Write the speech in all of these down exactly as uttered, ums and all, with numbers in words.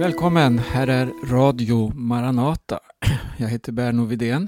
Välkommen, här är Radio Maranata. Jag heter Berno Widén.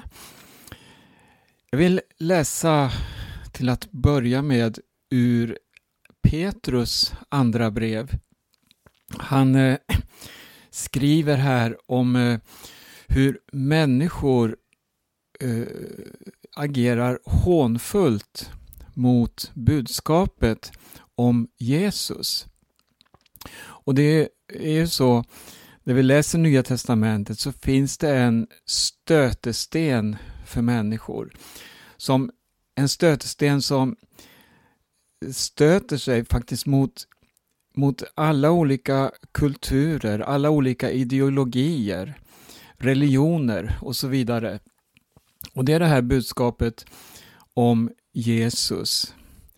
Jag vill läsa till att börja med ur Petrus andra brev. Han eh, skriver här om eh, hur människor eh, agerar hånfullt mot budskapet om Jesus. Och det är ju så, när vi läser Nya Testamentet så finns det en stötesten för människor. Som en stötesten som stöter sig faktiskt mot, mot alla olika kulturer, alla olika ideologier, religioner och så vidare. Och det är det här budskapet om Jesus.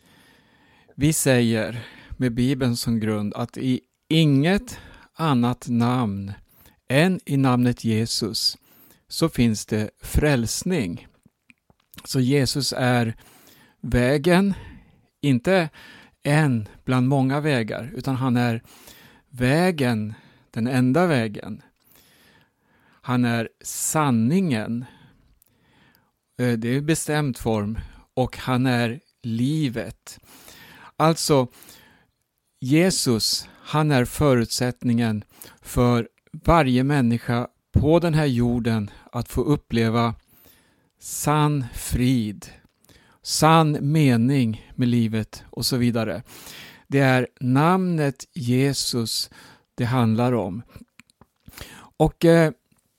Vi säger med Bibeln som grund att i inget annat namn än i namnet Jesus så finns det frälsning. Så Jesus är vägen, inte en bland många vägar, utan han är vägen, den enda vägen. Han är sanningen, det är bestämd form, och han är livet. Alltså, Jesus, han är förutsättningen för varje människa på den här jorden att få uppleva sann frid, sann mening med livet och så vidare. Det är namnet Jesus det handlar om. Och eh,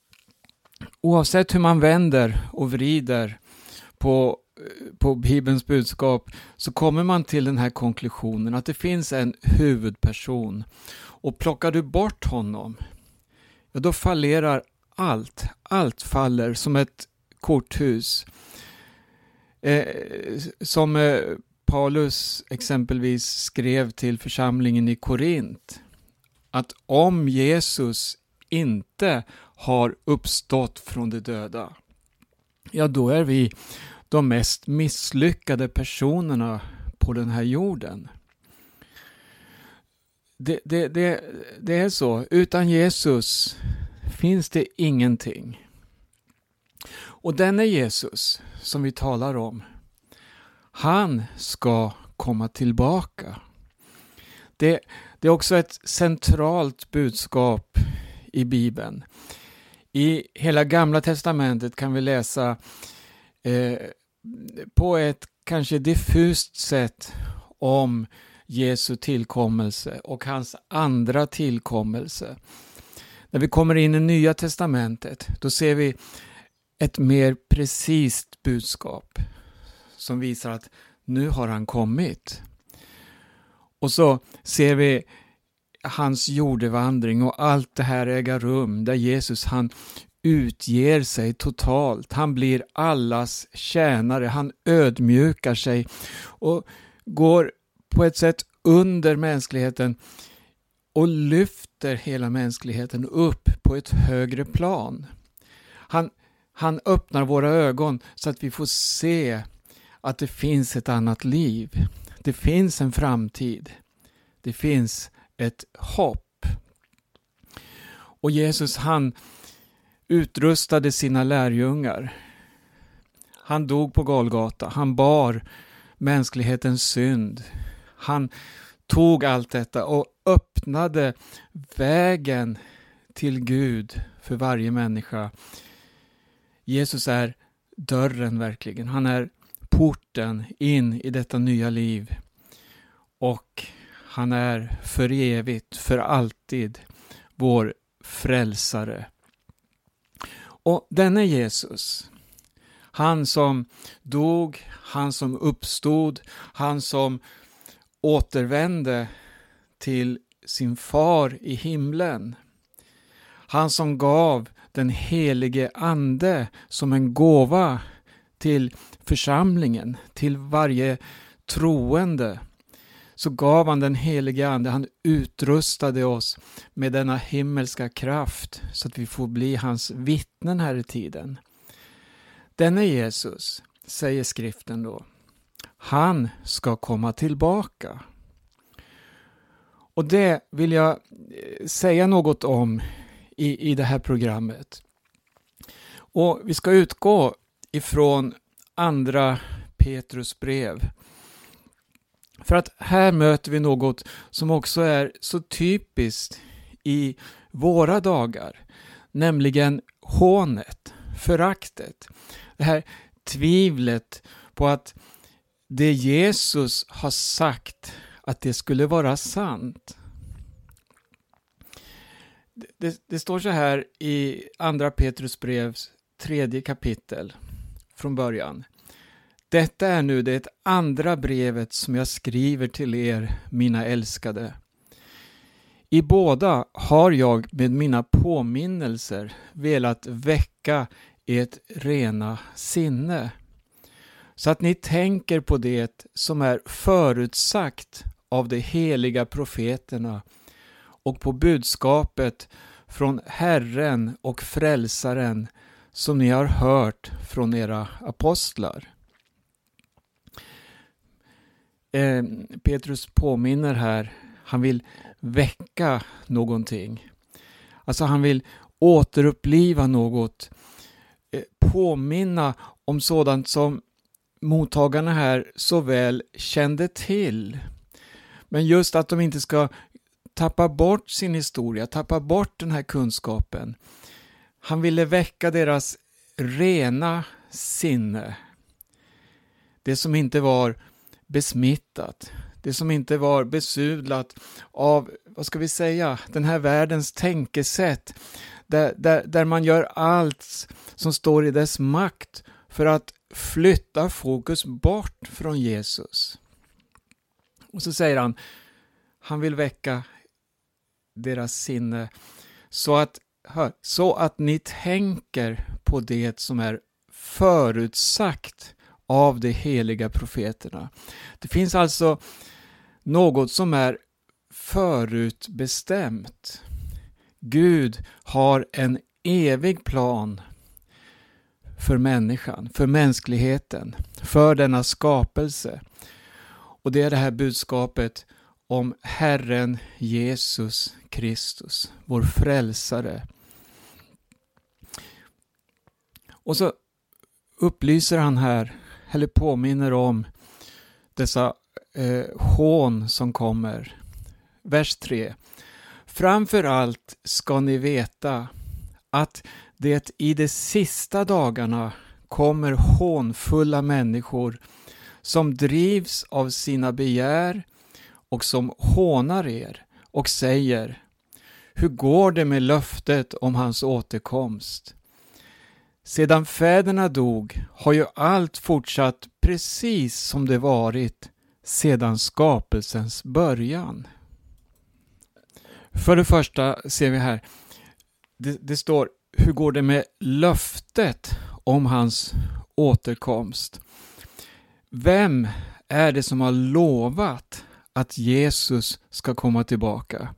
oavsett hur man vänder och vrider på på Bibelns budskap så kommer man till den här konklusionen att det finns en huvudperson, och plockar du bort honom, ja, då fallerar allt. Allt faller som ett korthus. Eh, som eh, Paulus exempelvis skrev till församlingen i Korint, att om Jesus inte har uppstått från de döda, ja, då är vi de mest misslyckade personerna på den här jorden. Det, det, det, det är så. Utan Jesus finns det ingenting. Och denne Jesus som vi talar om, han ska komma tillbaka. Det, det är också ett centralt budskap i Bibeln. I hela Gamla testamentet kan vi läsa eh, på ett kanske diffust sätt om Jesu tillkommelse och hans andra tillkommelse. När vi kommer in i Nya testamentet, då ser vi ett mer precist budskap som visar att nu har han kommit. Och så ser vi hans jordevandring och allt det här äger rum där Jesus han utger sig totalt. Han blir allas tjänare. Han ödmjukar sig och går på ett sätt under mänskligheten och lyfter hela mänskligheten upp på ett högre plan. Han, han öppnar våra ögon så att vi får se att det finns ett annat liv. Det finns en framtid. Det finns ett hopp. Och Jesus han utrustade sina lärjungar. Han dog på Golgata. Han bar mänsklighetens synd. Han tog allt detta och öppnade vägen till Gud för varje människa. Jesus är dörren verkligen. Han är porten in i detta nya liv. Och han är för evigt, för alltid vår frälsare. Och denne Jesus, han som dog, han som uppstod, han som återvände till sin far i himlen, han som gav den helige ande som en gåva till församlingen, till varje troende, så gav han den helige ande, han utrustade oss med denna himmelska kraft så att vi får bli hans vittnen här i tiden. Denne Jesus, säger skriften då, han ska komma tillbaka. Och det vill jag säga något om i, i det här programmet. Och vi ska utgå ifrån andra Petrus brev. För att här möter vi något som också är så typiskt i våra dagar. Nämligen hånet, föraktet. Det här tvivlet på att det Jesus har sagt att det skulle vara sant. Det, det står så här i andra Petrus brevs tredje kapitel från början. Detta är nu det andra brevet som jag skriver till er, mina älskade. I båda har jag med mina påminnelser velat väcka ert rena sinne, så att ni tänker på det som är förutsagt av de heliga profeterna och på budskapet från Herren och Frälsaren som ni har hört från era apostlar. Eh, Petrus påminner här, han vill väcka någonting. Alltså han vill återuppliva något, eh, påminna om sådant som mottagarna här så väl kände till. Men just att de inte ska tappa bort sin historia, tappa bort den här kunskapen. Han ville väcka deras rena sinne. Det som inte var besmittat. Det som inte var besudlat av, vad ska vi säga, den här världens tänkesätt. Där, där, där man gör allt som står i dess makt för att flytta fokus bort från Jesus. Och så säger han, han vill väcka deras sinne så att, hör, så att ni tänker på det som är förutsagt av de heliga profeterna. Det finns alltså något som är förutbestämt. Gud har en evig plan för människan, för mänskligheten, för denna skapelse. Och det är det här budskapet om Herren Jesus Kristus, vår frälsare. Och så upplyser han här, eller påminner om dessa eh, hån som kommer. Vers tre. Framför allt ska ni veta att det i de sista dagarna kommer hånfulla människor som drivs av sina begär och som hånar er och säger: hur går det med löftet om hans återkomst? Sedan fäderna dog har ju allt fortsatt precis som det varit sedan skapelsens början. För det första ser vi här, det, det står, hur går det med löftet om hans återkomst? Vem är det som har lovat att Jesus ska komma tillbaka?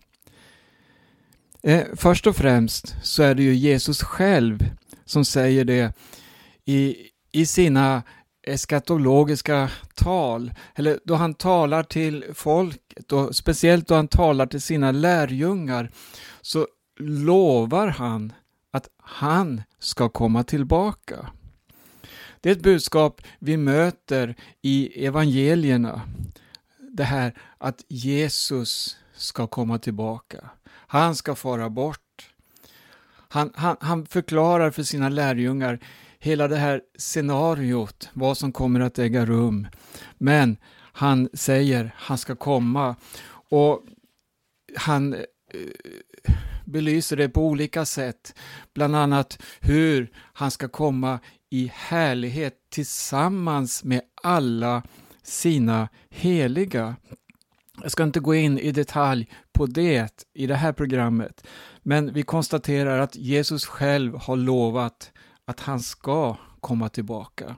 Eh, först och främst så är det ju Jesus själv som säger det i, i sina eskatologiska tal, eller då han talar till folket, och speciellt då han talar till sina lärjungar, så lovar han att han ska komma tillbaka. Det är ett budskap vi möter i evangelierna. Det här att Jesus ska komma tillbaka. Han ska fara bort. Han, han, han förklarar för sina lärjungar hela det här scenariot, vad som kommer att äga rum. Men han säger han ska komma, och han eh, belyser det på olika sätt. Bland annat hur han ska komma i härlighet tillsammans med alla sina heliga. Jag ska inte gå in i detalj på det i det här programmet, men vi konstaterar att Jesus själv har lovat att han ska komma tillbaka.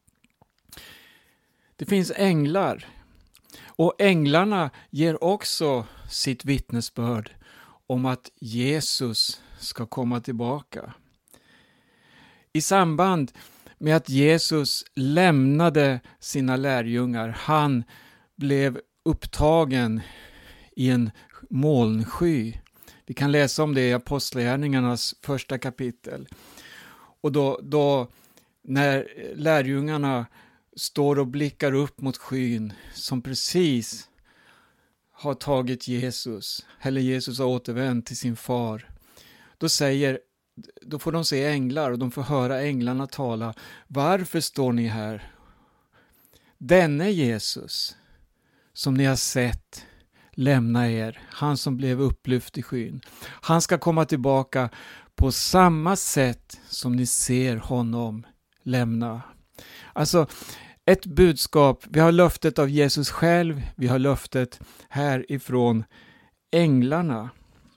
Det finns änglar, och änglarna ger också sitt vittnesbörd om att Jesus ska komma tillbaka. I samband med att Jesus lämnade sina lärjungar, han blev upptagen i en molnsky. Vi kan läsa om det i Apostlagärningarnas första kapitel. Och då, då när lärjungarna står och blickar upp mot skyn som precis har tagit Jesus, eller Jesus har återvänt till sin far, då säger, då får de se änglar och de får höra änglarna tala. Varför står ni här? Denne Jesus som ni har sett lämna er, han som blev upplyft i skyn, han ska komma tillbaka på samma sätt som ni ser honom lämna. Alltså ett budskap, vi har löftet av Jesus själv, vi har löftet här ifrån änglarna.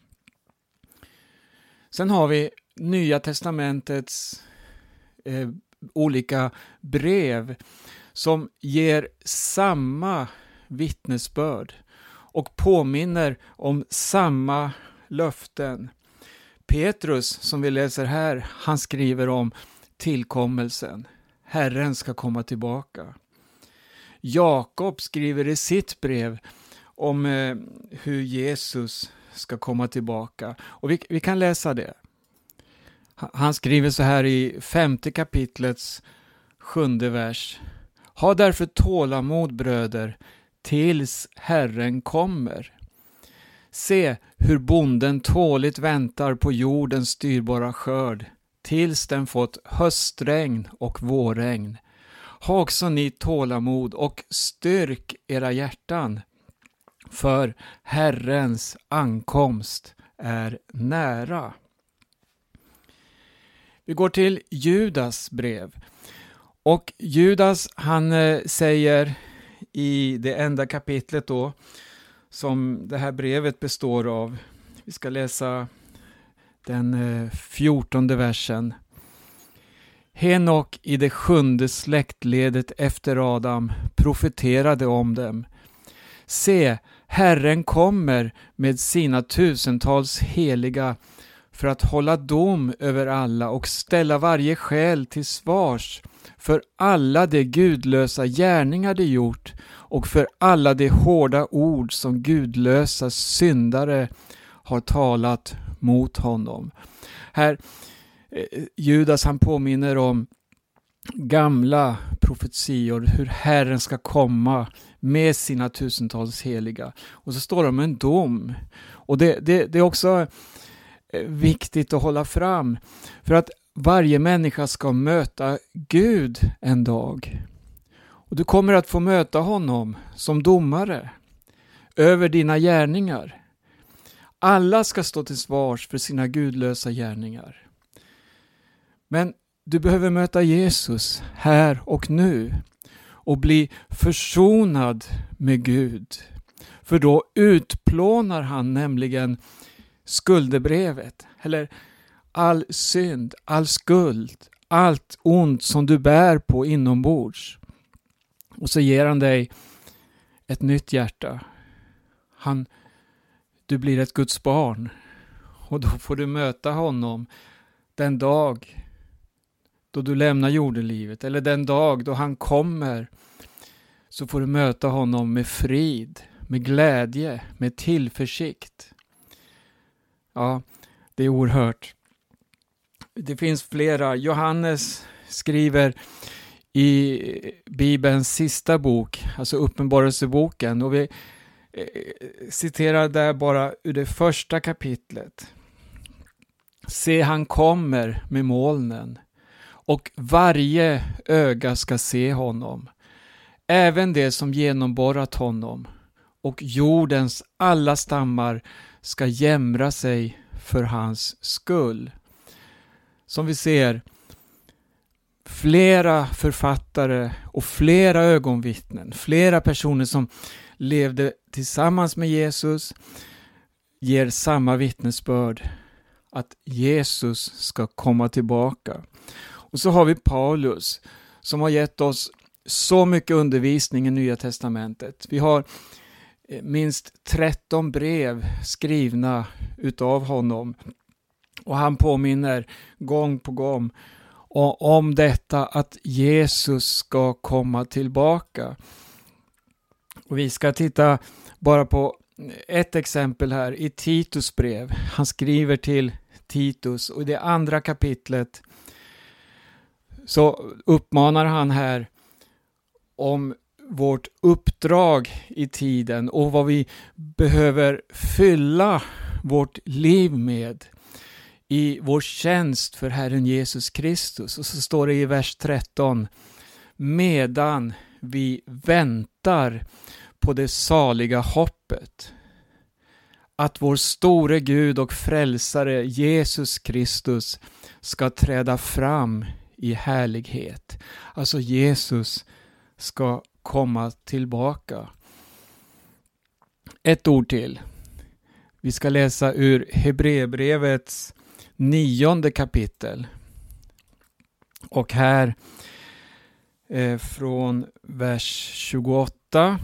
Sen har vi Nya testamentets eh, olika brev som ger samma vittnesbörd och påminner om samma löften. Petrus, som vi läser här, han skriver om tillkommelsen. Herren ska komma tillbaka. Jakob skriver i sitt brev om eh, hur Jesus ska komma tillbaka. Och vi, vi kan läsa det. Han skriver så här i femte kapitlets sjunde vers. Ha därför tålamod, bröder, tills Herren kommer. Se hur bonden tåligt väntar på jordens styrbara skörd, tills den fått höstregn och vårregn. Ha också ni tålamod och styrk era hjärtan, för Herrens ankomst är nära. Vi går till Judas brev. Och Judas, han eh, säger i det enda kapitlet då som det här brevet består av. Vi ska läsa den eh, fjortonde versen. Henok i det sjunde släktledet efter Adam profeterade om dem. Se, Herren kommer med sina tusentals heliga för att hålla dom över alla och ställa varje själ till svars för alla de gudlösa gärningar de gjort och för alla de hårda ord som gudlösa syndare har talat mot honom. Här Judas, han påminner om gamla profetior, hur Herren ska komma med sina tusentals heliga. Och så står det om en dom. Och det, det, det är också viktigt att hålla fram, för att varje människa ska möta Gud en dag. Och du kommer att få möta honom som domare över dina gärningar. Alla ska stå till svars för sina gudlösa gärningar. Men du behöver möta Jesus här och nu och bli försonad med Gud. För då utplånar han nämligen skuldebrevet, eller all synd, all skuld, allt ont som du bär på inombords. Och så ger han dig ett nytt hjärta. Han, du blir ett Guds barn. Och då får du möta honom den dag då du lämnar jordelivet, eller den dag då han kommer, så får du möta honom med frid, med glädje, med tillförsikt. Ja, det är oerhört. Det finns flera. Johannes skriver i Bibelns sista bok, alltså Uppenbarelseboken, och vi citerar där bara ur det första kapitlet. Se, han kommer med molnen, och varje öga ska se honom, även det som genomborrat honom, och jordens alla stammar ska jämra sig för hans skull. Som vi ser, flera författare och flera ögonvittnen, flera personer som levde tillsammans med Jesus, ger samma vittnesbörd att Jesus ska komma tillbaka. Och så har vi Paulus som har gett oss så mycket undervisning i Nya testamentet. Vi har minst tretton brev skrivna utav honom. Och han påminner gång på gång om detta, att Jesus ska komma tillbaka. Och vi ska titta bara på ett exempel här i Titus brev. Han skriver till Titus och i det andra kapitlet så uppmanar han här om vårt uppdrag i tiden och vad vi behöver fylla vårt liv med i vår tjänst för Herren Jesus Kristus. Och så står det i vers tretton: medan vi väntar på det saliga hoppet, att vår store Gud och frälsare Jesus Kristus ska träda fram i härlighet. Alltså Jesus ska komma tillbaka. Ett ord till. Vi ska läsa ur Hebreerbrevets nionde kapitel. Och här eh, från vers tjugoåtta.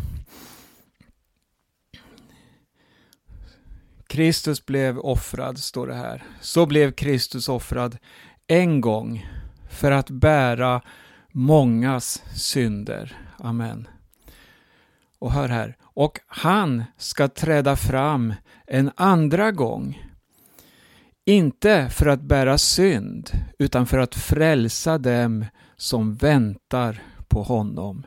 Kristus blev offrad, står det här. Så blev Kristus offrad en gång för att bära mångas synder. Amen. Och hör här. Och han ska träda fram en andra gång. Inte för att bära synd, utan för att frälsa dem som väntar på honom.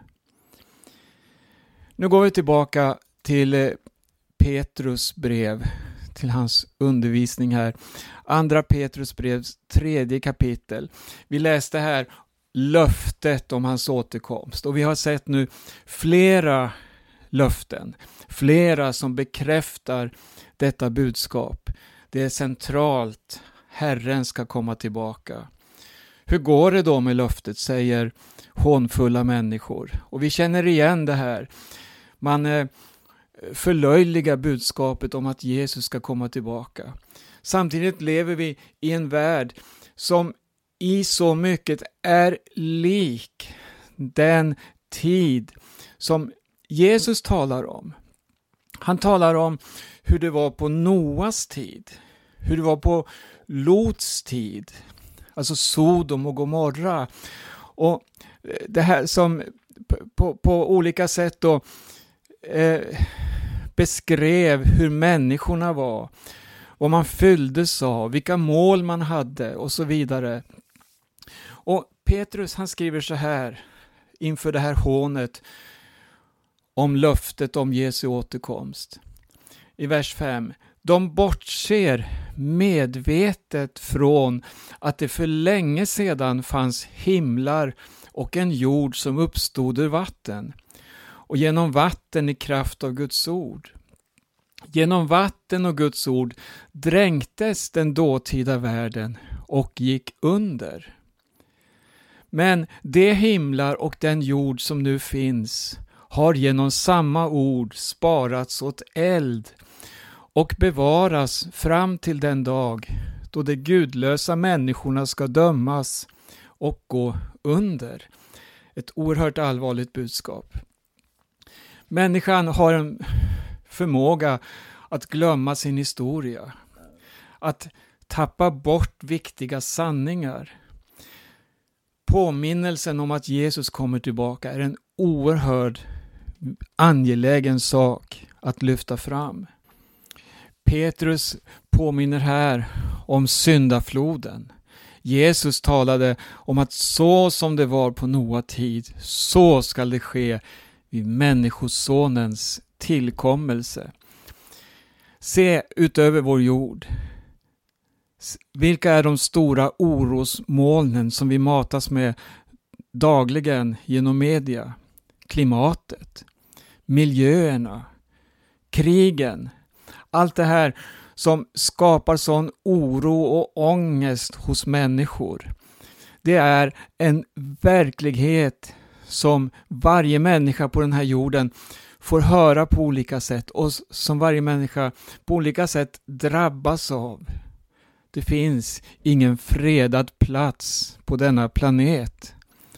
Nu går vi tillbaka till Petrus brev, till hans undervisning här. Andra Petrus brevs tredje kapitel. Vi läste här löftet om hans återkomst. Och vi har sett nu flera löften. Flera som bekräftar detta budskap. Det är centralt. Herren ska komma tillbaka. Hur går det då med löftet, säger hånfulla människor. Och vi känner igen det här. Man eh, förlöjligar budskapet om att Jesus ska komma tillbaka. Samtidigt lever vi i en värld som i så mycket är lik den tid som Jesus talar om. Han talar om hur det var på Noas tid, hur det var på Lots tid, alltså Sodom och Gomorra. Och det här som på, på olika sätt då eh, beskrev hur människorna var, vad man fylldes av, vilka mål man hade och så vidare. Och Petrus, han skriver så här inför det här hånet om löftet om Jesu återkomst. I vers fem. De bortser medvetet från att det för länge sedan fanns himlar och en jord som uppstod ur vatten, och genom vatten i kraft av Guds ord. Genom vatten och Guds ord dränktes den dåtida världen och gick under. Men de himlar och den jord som nu finns har genom samma ord sparats åt eld och bevaras fram till den dag då de gudlösa människorna ska dömas och gå under. Ett oerhört allvarligt budskap. Människan har en förmåga att glömma sin historia, att tappa bort viktiga sanningar. Påminnelsen om att Jesus kommer tillbaka är en oerhörd angelägen sak att lyfta fram. Petrus påminner här om syndafloden. Jesus talade om att så som det var på Noa tid, så ska det ske vid människosonens tillkommelse. Se utöver vår jord. Vilka är de stora orosmolnen som vi matas med dagligen genom media? Klimatet, miljöerna, krigen. Allt det här som skapar sån oro och ångest hos människor. Det är en verklighet som varje människa på den här jorden får höra på olika sätt och som varje människa på olika sätt drabbas av. Det finns ingen fredad plats på denna planet.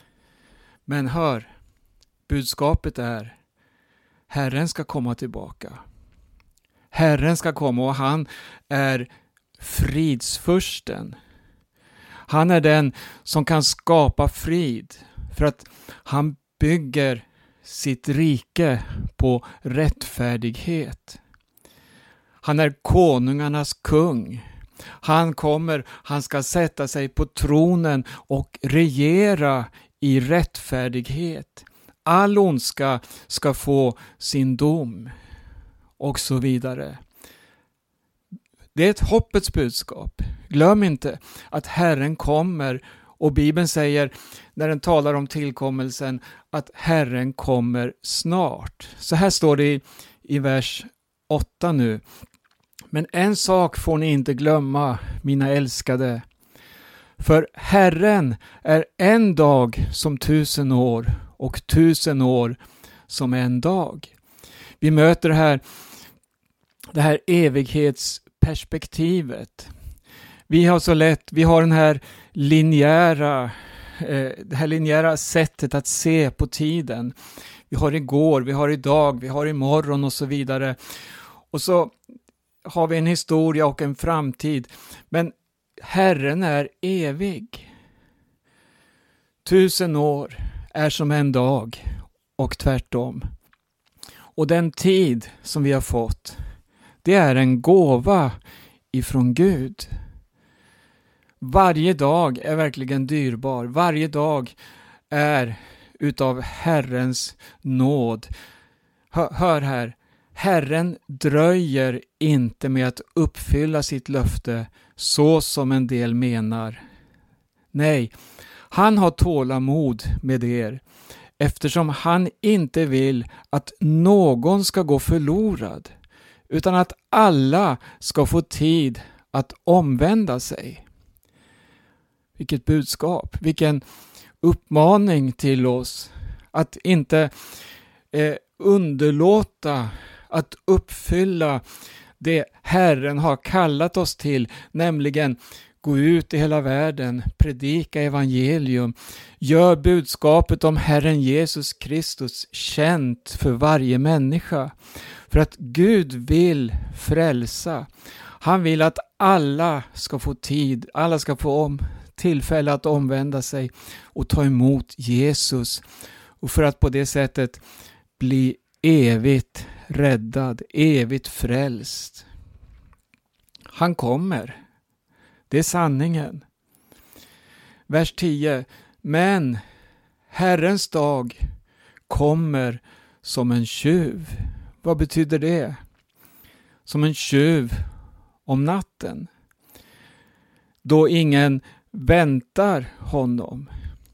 Men hör, budskapet är: Herren ska komma tillbaka. Herren ska komma och han är fridsfursten. Han är den som kan skapa frid för att han bygger sitt rike på rättfärdighet. Han är konungarnas kung. Han kommer, han ska sätta sig på tronen och regera i rättfärdighet. All ondska ska få sin dom och så vidare. Det är ett hoppets budskap. Glöm inte att Herren kommer, och Bibeln säger när den talar om tillkommelsen att Herren kommer snart. Så här står det i, i vers åtta nu. Men en sak får ni inte glömma, mina älskade. För Herren är en dag som tusen år och tusen år som en dag. Vi möter här det här evighetsperspektivet. Vi har så lätt, vi har den här linjära, eh, det här linjära sättet att se på tiden. Vi har igår, vi har idag, vi har imorgon och så vidare. Och så har vi en historia och en framtid. Men Herren är evig. Tusen år är som en dag och tvärtom. Och den tid som vi har fått, det är en gåva ifrån Gud. Varje dag är verkligen dyrbar. Varje dag är utav Herrens nåd. Hör, hör här. Herren dröjer inte med att uppfylla sitt löfte så som en del menar. Nej, han har tålamod med er eftersom han inte vill att någon ska gå förlorad utan att alla ska få tid att omvända sig. Vilket budskap, vilken uppmaning till oss att inte eh, underlåta att uppfylla det Herren har kallat oss till, nämligen gå ut i hela världen, predika evangelium, gör budskapet om Herren Jesus Kristus känt för varje människa. För att Gud vill frälsa. Han vill att alla ska få tid, alla ska få om, tillfälle att omvända sig och ta emot Jesus. Och för att på det sättet bli evigt räddad, evigt frälst. Han kommer. Det är sanningen. Vers tio. Men Herrens dag kommer som en tjuv. Vad betyder det? Som en tjuv om natten. Då ingen väntar honom.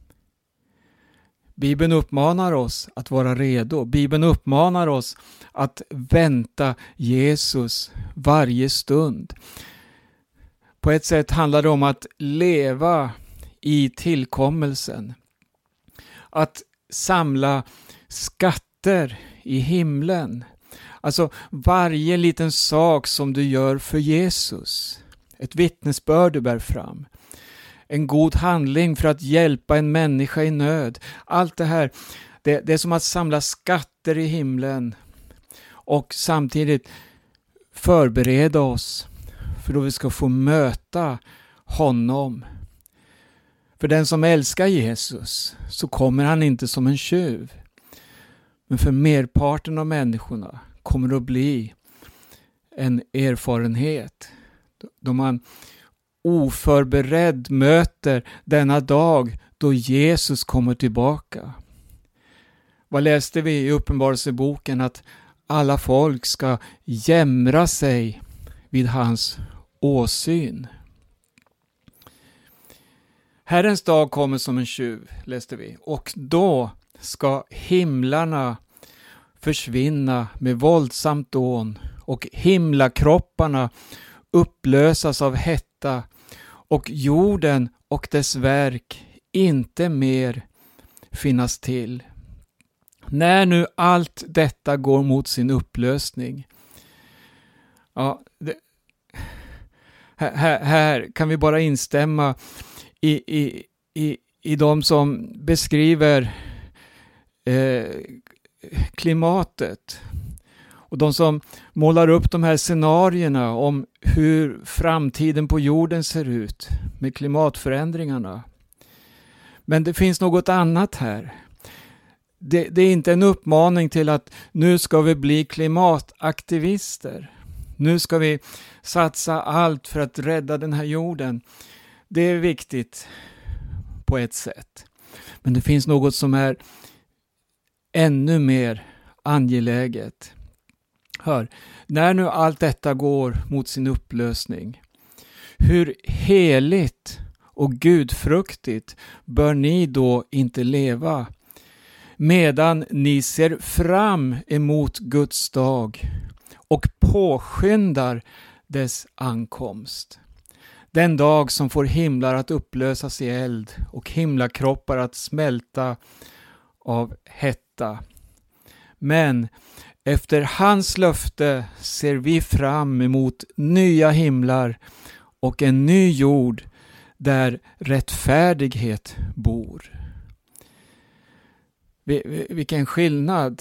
Bibeln uppmanar oss att vara redo. Bibeln uppmanar oss att vänta Jesus varje stund. På ett sätt handlar det om att leva i tillkommelsen. Att samla skatter i himlen. Alltså varje liten sak som du gör för Jesus. Ett vittnesbörd du bär fram. En god handling för att hjälpa en människa i nöd. Allt det här, det, det är som att samla skatter i himlen. Och samtidigt förbereda oss för då vi ska få möta honom. För den som älskar Jesus så kommer han inte som en tjuv. Men för merparten av människorna kommer det att bli en erfarenhet. Då man oförberedd möter denna dag då Jesus kommer tillbaka. Vad läste vi i Uppenbarelseboken? Att alla folk ska jämra sig vid hans åsyn. Herrens dag kommer som en tjuv, läste vi. Och då ska himlarna försvinna med våldsamt dån och himlakropparna upplösas av hetta och jorden och dess verk inte mer finnas till. När nu allt detta går mot sin upplösning. Ja, det, här, här kan vi bara instämma i, i, i, i de som beskriver eh, klimatet. Och de som målar upp de här scenarierna om hur framtiden på jorden ser ut med klimatförändringarna. Men det finns något annat här. Det, det är inte en uppmaning till att nu ska vi bli klimataktivister. Nu ska vi satsa allt för att rädda den här jorden. Det är viktigt på ett sätt. Men det finns något som är ännu mer angeläget. Hör, när nu allt detta går mot sin upplösning, hur heligt och gudfruktigt bör ni då inte leva, medan ni ser fram emot Guds dag och påskyndar dess ankomst. Den dag som får himlar att upplösas i eld och himlakroppar att smälta av hetta. Men efter hans löfte ser vi fram emot nya himlar och en ny jord där rättfärdighet bor. Vilken skillnad.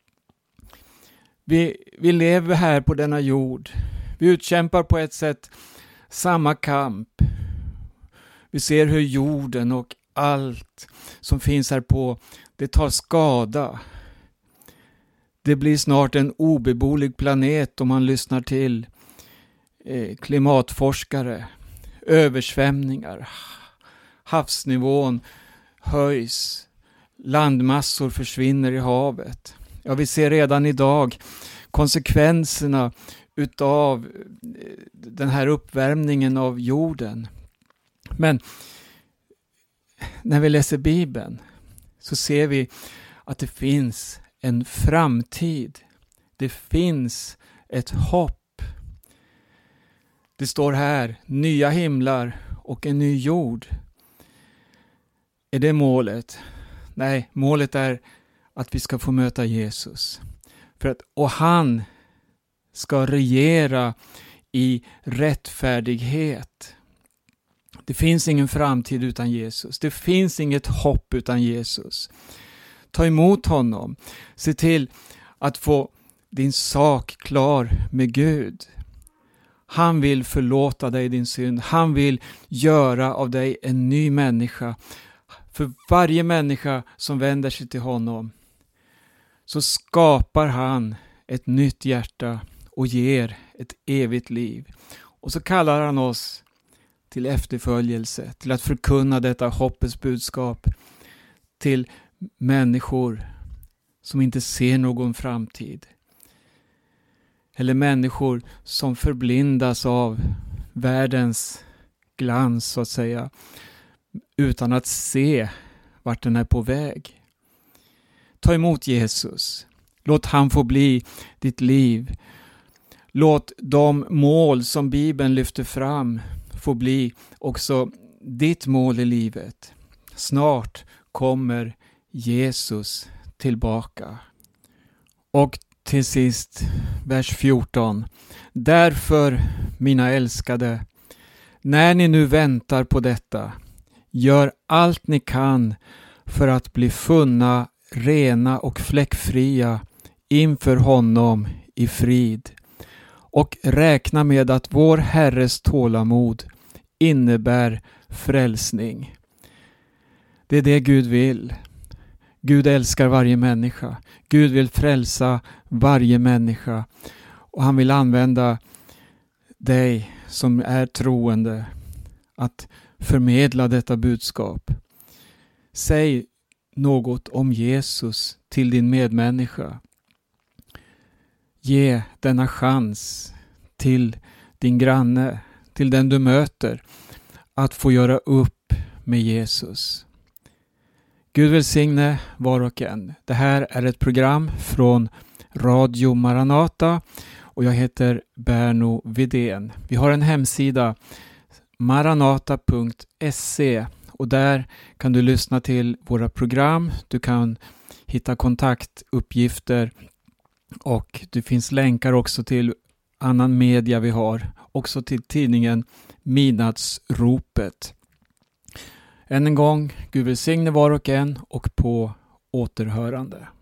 Vi, vi lever här på denna jord. Vi utkämpar på ett sätt samma kamp. Vi ser hur jorden och allt som finns här på, det tar skada. Det blir snart en obeboelig planet om man lyssnar till eh, klimatforskare. Översvämningar. Havsnivån höjs. Landmassor försvinner i havet. Ja, vi ser redan idag konsekvenserna utav den här uppvärmningen av jorden. Men när vi läser Bibeln så ser vi att det finns en framtid. Det finns ett hopp. Det står här, nya himlar och en ny jord. Är det målet? Nej, målet är att vi ska få möta Jesus. För att, och han ska regera i rättfärdighet. Det finns ingen framtid utan Jesus. Det finns inget hopp utan Jesus. Ta emot honom. Se till att få din sak klar med Gud. Han vill förlåta dig din synd. Han vill göra av dig en ny människa. För varje människa som vänder sig till honom så skapar han ett nytt hjärta och ger ett evigt liv. Och så kallar han oss till efterföljelse, till att förkunna detta hoppets budskap till människor som inte ser någon framtid. Eller människor som förblindas av världens glans så att säga, utan att se vart den är på väg. Ta emot Jesus. Låt han få bli ditt liv. Låt de mål som Bibeln lyfter fram få bli också ditt mål i livet. Snart kommer Jesus tillbaka. Och till sist, vers fjorton. Därför, mina älskade, när ni nu väntar på detta, gör allt ni kan för att bli funna, rena och fläckfria inför honom i frid. Och räkna med att vår Herres tålamod innebär frälsning. Det är det Gud vill. Gud älskar varje människa. Gud vill frälsa varje människa. Och han vill använda dig som är troende att förmedla detta budskap. Säg något om Jesus till din medmänniska. Ge denna chans till din granne, till den du möter, att få göra upp med Jesus. Gud välsigne var och en. Det här är ett program från Radio Maranata och jag heter Berno Vidén. Vi har en hemsida, maranata punkt se, och där kan du lyssna till våra program. Du kan hitta kontaktuppgifter och det finns länkar också till annan media vi har. Också till tidningen Midnattsropet. Än en gång, Gud välsigne var och en och på återhörande.